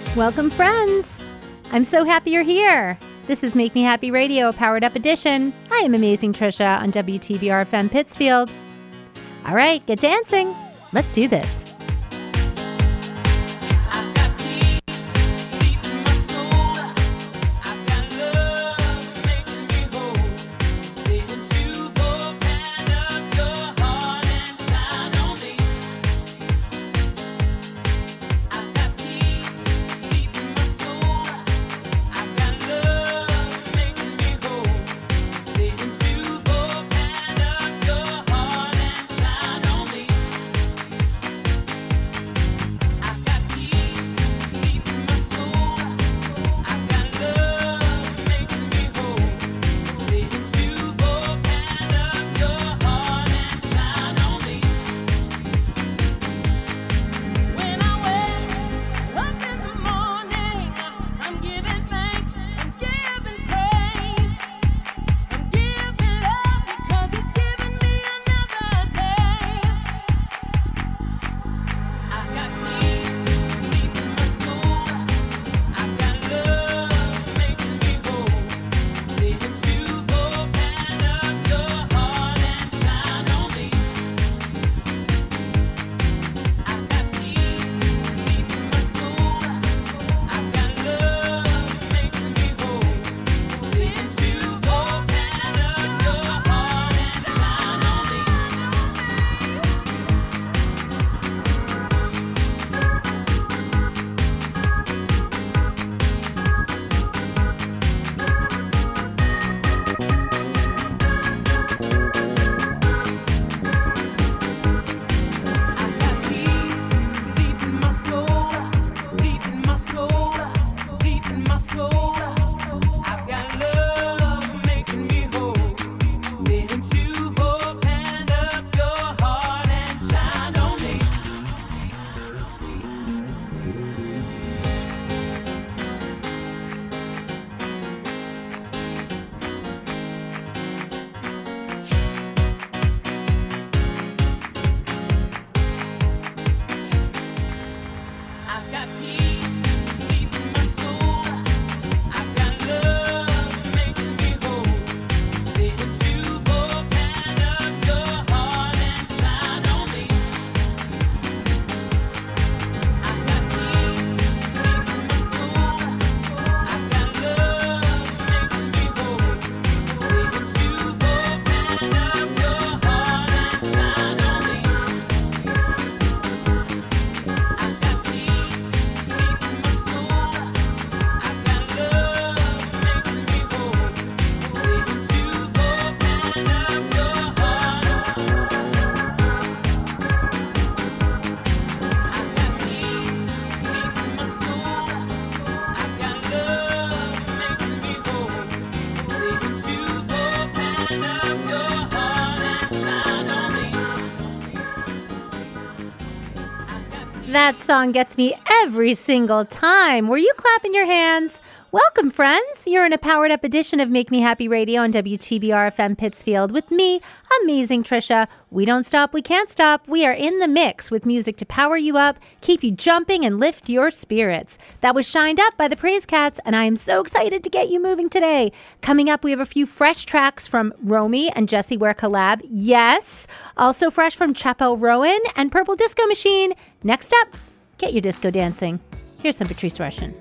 Welcome, friends. I'm so happy you're here. This is Make Me Happy Radio, Powered Up Edition. I am Amazing Trisha on WTBR FM Pittsfield. All right, get dancing. Let's do this. That song gets me every single time. Were you clapping your hands? Welcome, friends. You're in a Powered Up edition of Make Me Happy Radio on WTBR FM Pittsfield with me, Amazing Trisha. We don't stop, we can't stop. We are in the mix with music to power you up, keep you jumping, and lift your spirits. That was Shined Up by the Praise Cats, and I am so excited to get you moving today. Coming up, we have a few fresh tracks from Romy and Jessie Ware collab. Yes. Also fresh from Chappell Rowan and Purple Disco Machine. Next up, get your disco dancing. Here's some Patrice Rushen.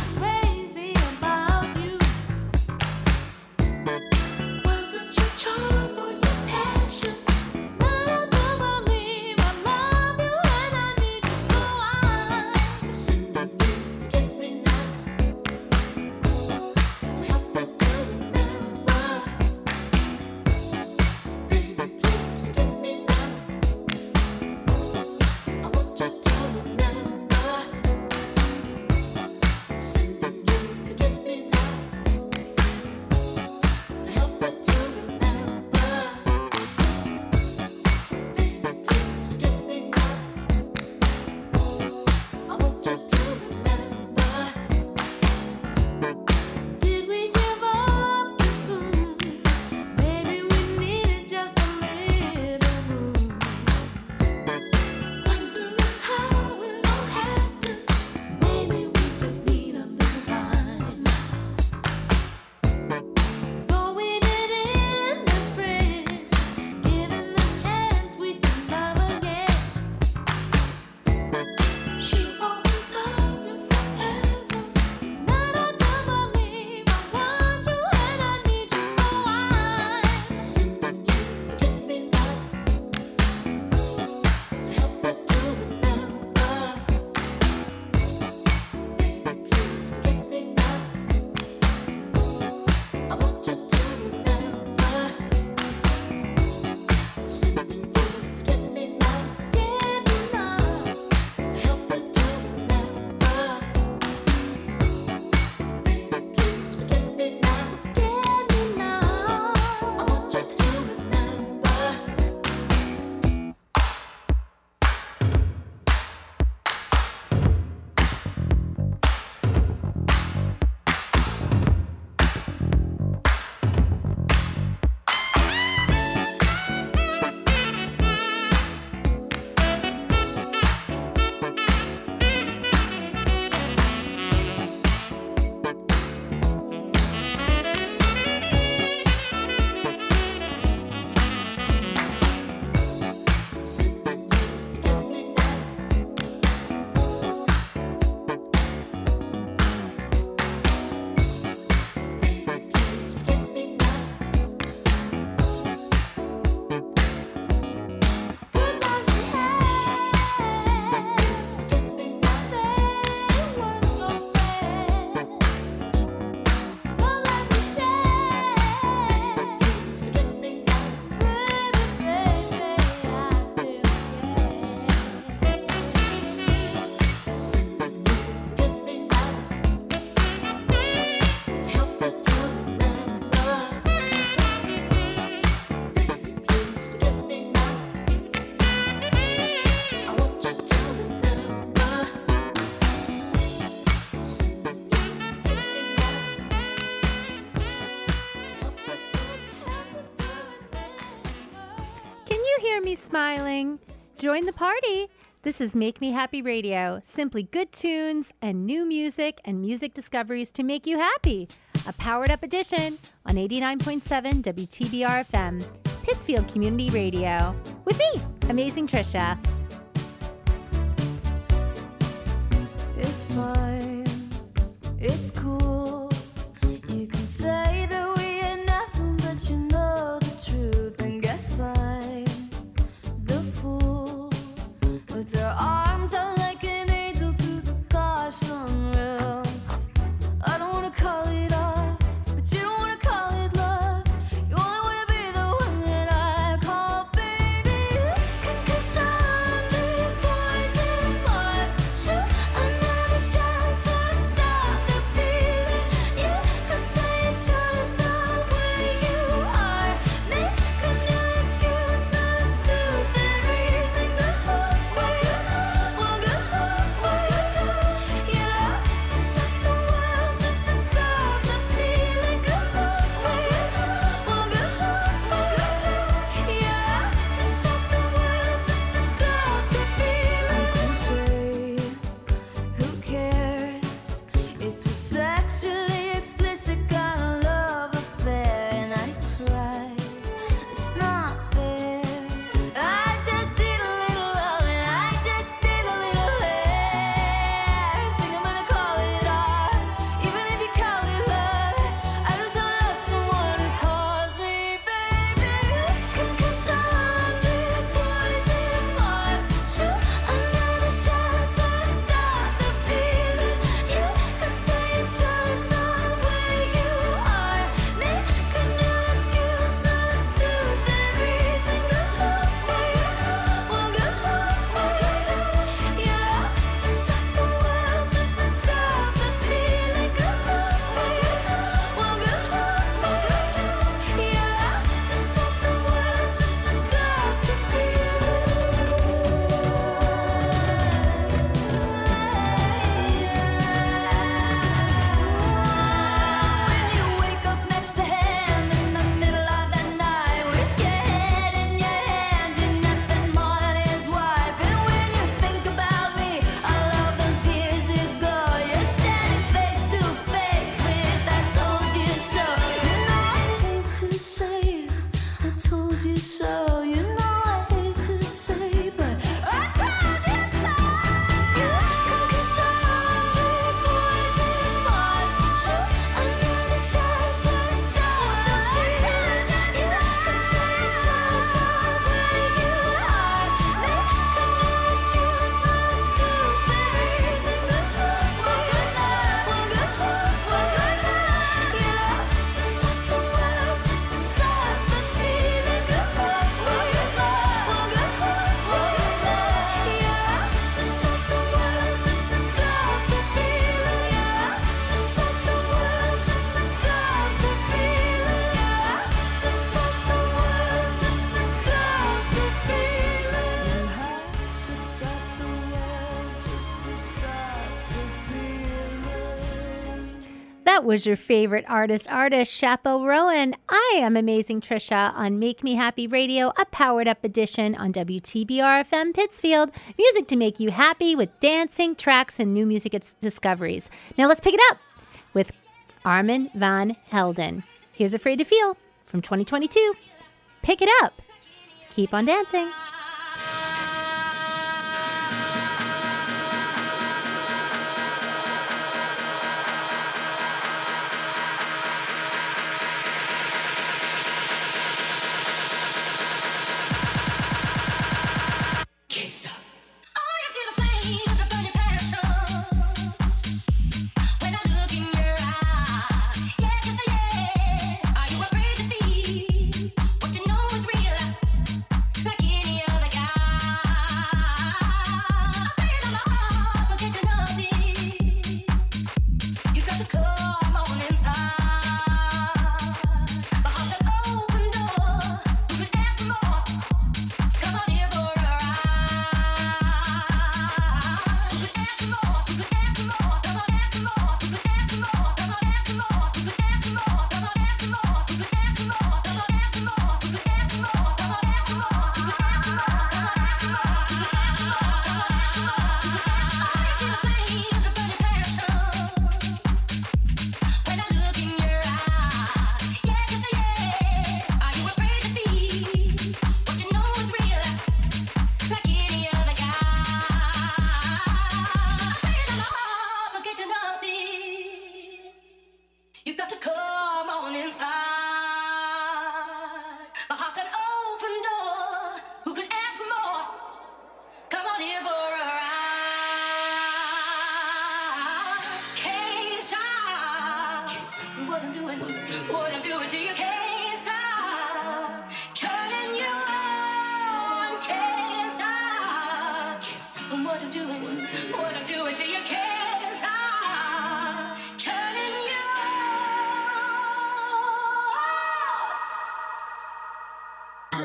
Charge. hear me smiling. Join the party. This is Make Me Happy Radio. Simply good tunes and new music and music discoveries to make you happy. A powered up edition on 89.7 WTBR FM, Pittsfield Community Radio. With me, Amazing Trisha. It's fine. It's cool. You can say that we ain't nothing, but you know the truth. And guess I'm the fool with their arms out like an angel through the car sunroof. I don't wanna call it off, but you don't wanna call it love. You only wanna be the one that I call baby. 'Cause I'm the boys and bars shoot another shot to stop the feeling. You could say it's just the way you are. Make a new excuse, not a stupid reason. Go where you well, go where you yeah, to stop the world, just to stop the feeling. Go where you well, go yeah, to stop the world, just to stop the feeling. Cliche, who cares? It's a sexually explicit kind of love affair, and I cry. It's not fair. I just need a little love, and I just need a little hair. Think I'm gonna call it art, even if you call it love. I just don't love someone who calls me baby. 'Cause I'm the boys and bars shoot another shot to stop the feeling. You could say it's just the way you are. Make a new excuse, not a stupid reason. Go where you well, go yeah, to stop the world, just to stop the feeling. Go where you well, go yeah, to stop the world, just to stop the When you wake up next to him in the middle of the night with your head in your hands, you're nothing more than his wife. And when you think about me, all of those years ago, you're standing face to face with I told you so. You know I hate to say I told you so. You know I hate to say, but I told you so. Cause I'm the boys and bars shoot another shot to stop the feeling. You could say it's just the way you are. Make a new excuse, not a stupid reason. Go where you yeah, to stop the world, just to stop the feeling. Go where you yeah, to stop the world, just to stop the feeling. Yeah, to stop the world, just to stop the feeling. Yeah, to stop the world, just to stop the feeling. You have to stop the world, just to stop the feeling. That was your favorite artist, Chappell Rowan. I am Amazing Trisha on Make Me Happy Radio, a powered up edition on WTBR FM Pittsfield. Music to make you happy with dancing, tracks, and new music discoveries. Now let's pick it up with Armin van Helden. Here's Afraid to Feel from 2022. Pick it up. Keep on dancing. When I look in your eyes, yeah, just say yeah. Are you afraid to feel what you know is real? Like any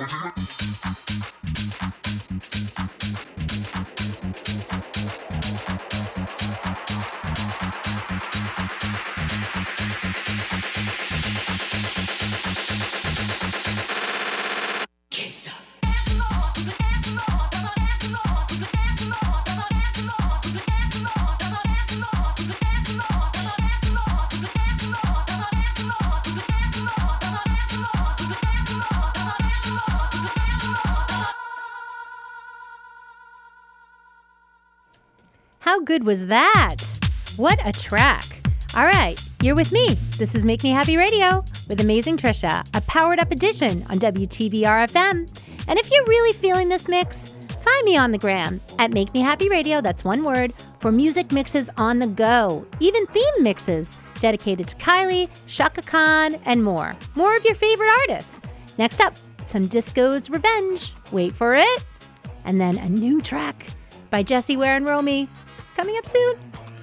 How good was that? What a track. All right, you're with me. This is Make Me Happy Radio with Amazing Trisha, a powered up edition on WTBR FM. And if you're really feeling this mix, find me on the gram at Make Me Happy Radio, that's one word, for music mixes on the go, even theme mixes dedicated to Kylie, Chaka Khan, and more. More of your favorite artists. Next up, some Disco's Revenge. Wait for it. And then a new track by Jessie Ware and Romy. Coming up soon.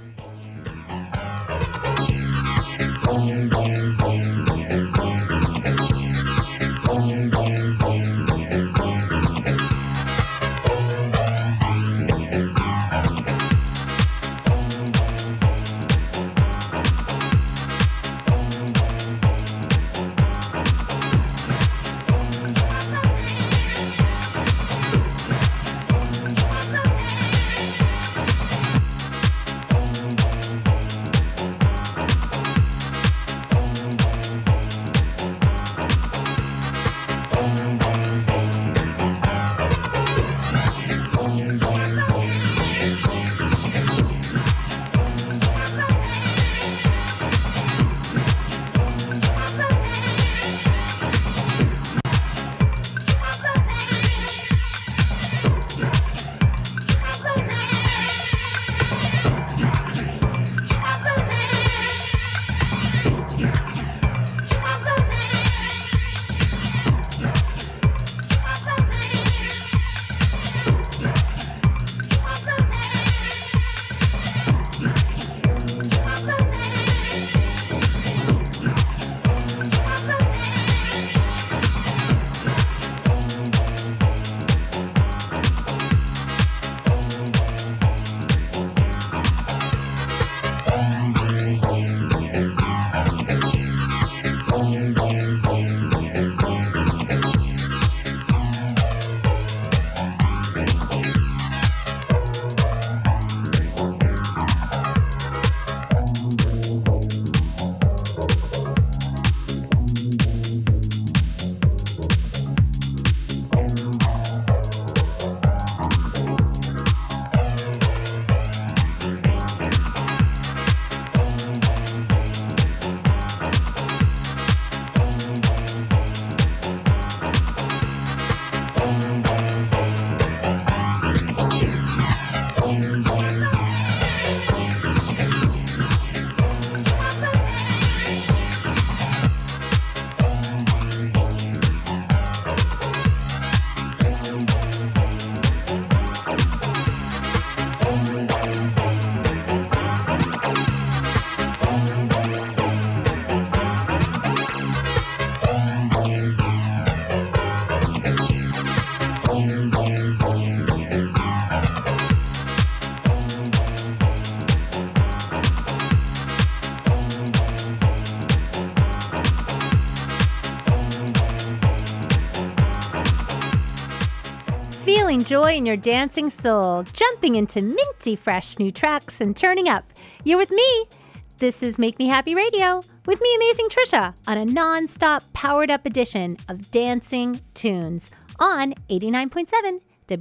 Feeling joy in your dancing soul, jumping into minty fresh new tracks and turning up. You're with me. This is Make Me Happy Radio with me, Amazing Trisha, on a non-stop powered up edition of dancing tunes on 89.7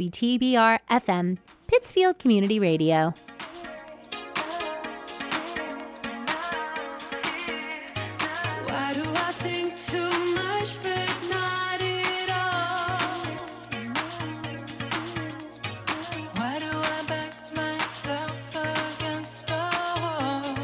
WTBR FM, Pittsfield Community Radio. Why do I think too much but not at all? Why do I back myself against the wall?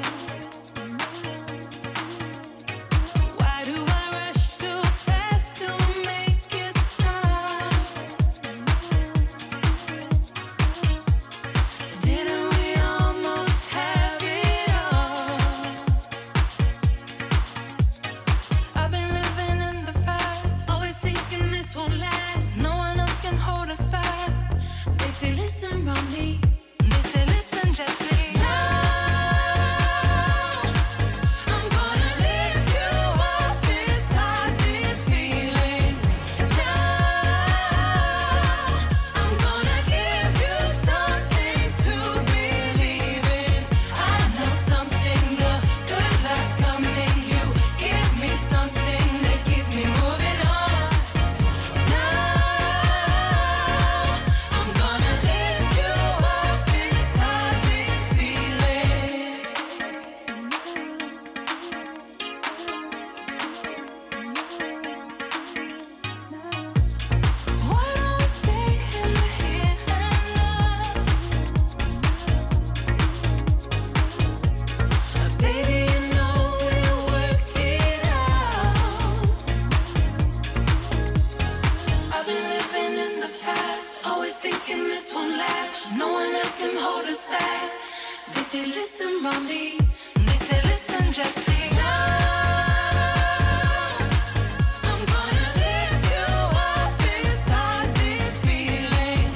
Why do I rush too fast to make it stop? Didn't we us back. They say, listen, Romney. They say, listen, Jesse. I'm gonna lift you up inside this feeling.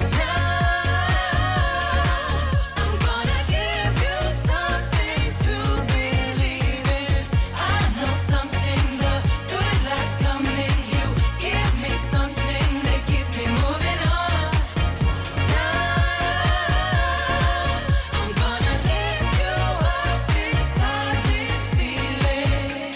I'm gonna give you something to believe in. I know something, the good life's coming. You give me something that keeps me moving on. I'm gonna lift you up inside this feeling.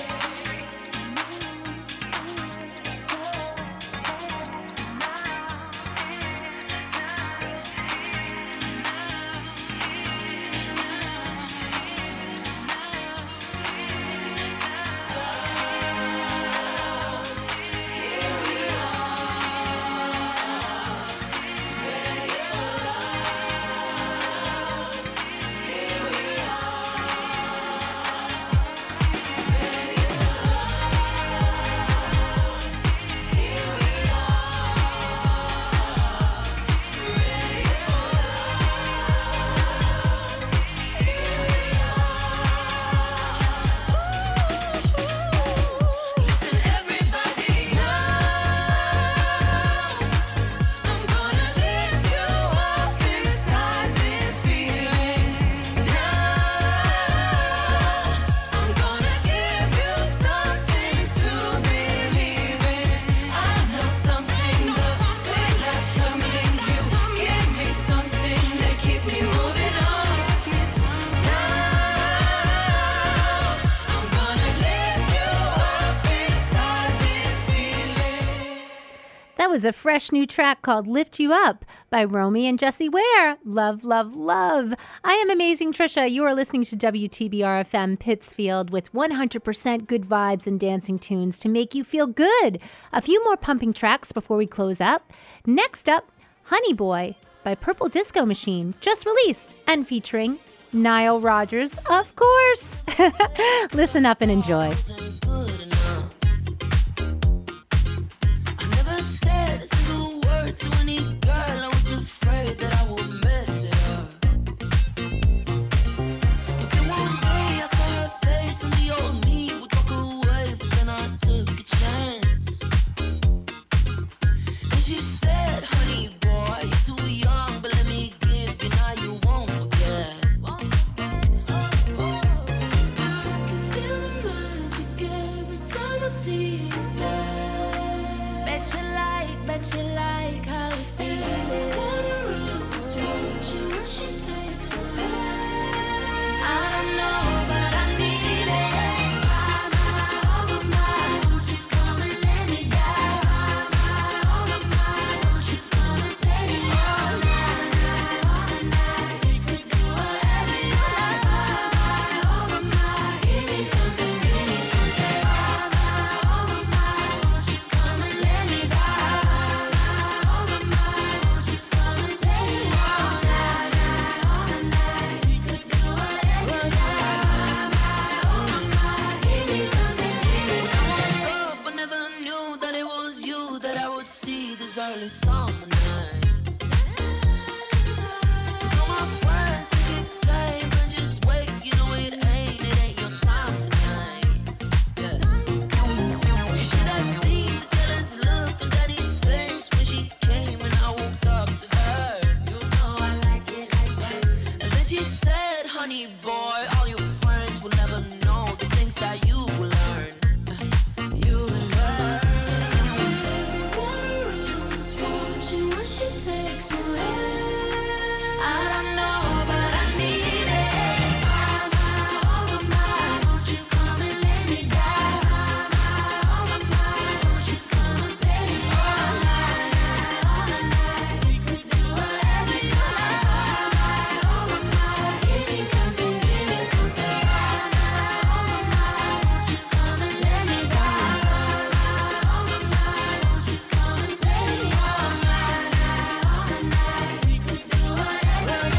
Listen, everybody, I'm gonna lift you up inside this feeling. I'm gonna give you something to believe in. I know something, the good life's coming. You give me something that keeps me moving on. I'm gonna lift you up inside this feeling. That was a fresh new track called Lift You Up by Romy and Jessie Ware. Love, love, love. I am Amazing Trisha. You are listening to WTBR FM Pittsfield with 100% good vibes and dancing tunes to make you feel good. A few more pumping tracks before we close up. Next up, Honey Boy by Purple Disco Machine, just released and featuring Nile Rodgers, of course. Listen up and enjoy. Wasn't good enough. I never said a single word to any girl. I was afraid that I would mess it up. But then one day I saw her face and the old me would walk away. But then I took a chance. And she said, honey boy, you're too young, but let me give you, now you won't forget. I can feel the magic every time I see you there. Bet you like how it's feeling. Wanna rose, want you when she takes my hand. I don't know, but I need it. Oh my, won't you come and let me down? Oh my, won't you come and play me all night? We could do whatever you like. Oh my, give me something, give me something. Oh my, won't you come and let me down? Oh my, won't you come and play me all night? We could do whatever you like. Oh my, give me something, give me something. I woke up, I never knew that it was you that I would see this early summer night. 'Cause all my friends they keep saying, but just wait, you know it ain't your time tonight. Yeah. You should have seen the jealous look on Daddy's face when she came and I walked up to her. You know I like it like that. And then she said, honey boy, all your friends will never know the things that you will learn. You will learn. Everyone around us wants you when she takes my hand. I don't know, but I need it. Oh my, won't you come and lay me down? Oh my, won't you come and play me all night? We could do whatever you like. Oh my, give me something, give me something. Oh my, won't you come and lay me down? Oh my, won't you come and play me all night? We could do whatever you like.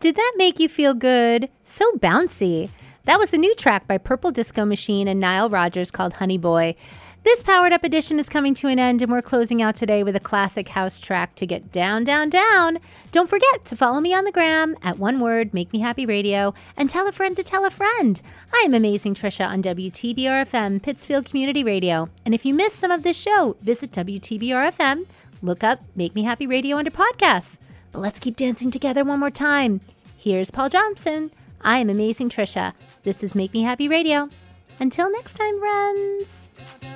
Did that make you feel good? So bouncy. That was a new track by Purple Disco Machine and Nile Rodgers called Honey Boy. This Powered Up edition is coming to an end, and we're closing out today with a classic house track to get down, down, down. Don't forget to follow me on the gram at one word, Make Me Happy Radio, and tell a friend to tell a friend. I am Amazing Trisha on WTBR-FM, Pittsfield Community Radio. And if you missed some of this show, visit WTBR-FM, look up Make Me Happy Radio under podcasts. But let's keep dancing together one more time. Here's Paul Johnson. I am Amazing Trisha. This is Make Me Happy Radio. Until next time, friends.